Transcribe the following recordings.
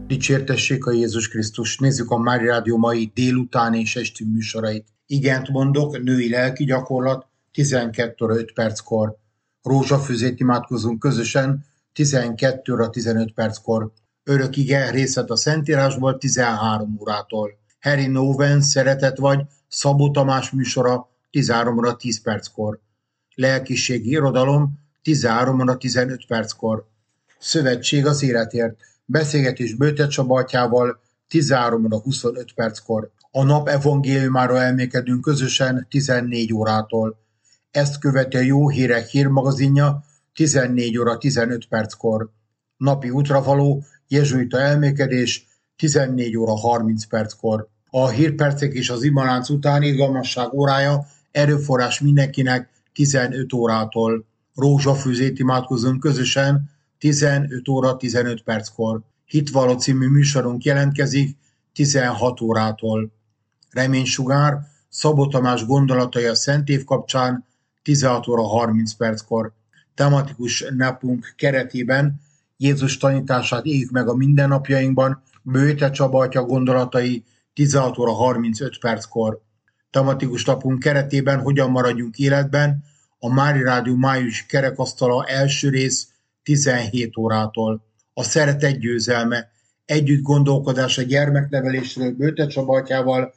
Dicsértessék a Jézus Krisztus! Nézzük a Mária Rádió mai délután és esti műsorait. Igent mondok, női lelki gyakorlat 12 óra 5 perckor. Rózsafűzét imádkozunk közösen 12 óra 15 perckor. Örök ige részlet a Szentírásból 13 órától. Harry Noven, Szeretet vagy, Szabó Tamás műsora 13 óra 10 perckor. Lelkiségi irodalom 13 óra 15 perckor. Szövetség az életért. Beszélgetés Böjte Csaba atyával 13 óra 25 perckor. A nap evangéliumáról elmélkedünk közösen 14 órától. Ezt követi a Jó Hírek hírmagazinja 14 óra 15 perckor. Napi útravaló jezsuita elmélkedés 14 óra 30 perckor. A hírpercek és az imalánc utáni igazság órája erőforrás mindenkinek 15 órától. Rózsafűzét imádkozunk közösen 15 óra 15 perckor. Hitvalló című műsorunk jelentkezik 16 órától. Reménysugár, Szabó Tamás gondolatai a Szent Év kapcsán 16 óra 30 perckor. Tematikus napunk keretében Jézus tanítását éljük meg a mindennapjainkban, Böjte Csaba atya gondolatai 16 óra 35 perckor. Tematikus napunk keretében hogyan maradjunk életben, a Mária Rádió májusi kerekasztala első rész 17 órától. A szeretet győzelme, együtt gondolkodás a gyermeknevelésről Böjte Csaba atyával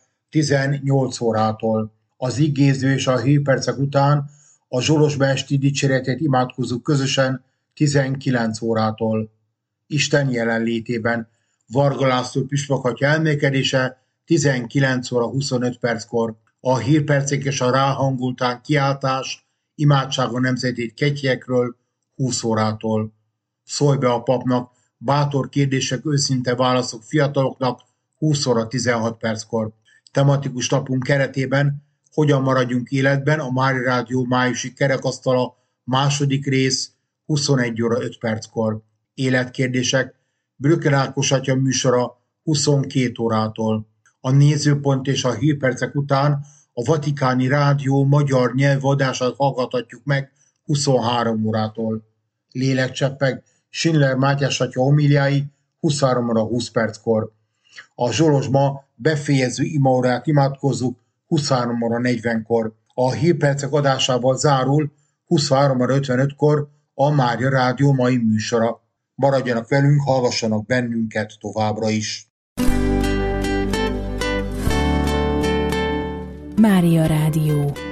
18 órától. Az igéző és a hírpercek után a Zsolosba esti dicséretet imádkozzuk közösen 19 órától. Isten jelenlétében Varga László püspök atya elmélkedése 19 óra 25 perckor. A hírpercek és a ráhangultán kiáltás, imádság a nemzeti kegyekről 20 órától. Szólj be a papnak, bátor kérdések, őszinte válaszok fiataloknak 20 óra 16 perckor. Tematikus napunk keretében hogyan maradjunk életben, a Mária Rádió májusi kerekasztala második rész 21 óra 5 perckor. Életkérdések, Brücker Ákos atya műsora 22 órától. A nézőpont és a hírpercek után a Vatikáni Rádió magyar nyelvadását hallgathatjuk meg 23 órától. Lélekcseppek, Schindler Mátyás atya homiliái 23 óra 20 perckor. A Zsolosba befejező imaórát imádkozzuk 23 óra 40-kor. A hírpercek adásával zárul 23 óra 55-kor a Mária Rádió mai műsora. Maradjanak velünk, hallgassanak bennünket továbbra is. Mária Rádió.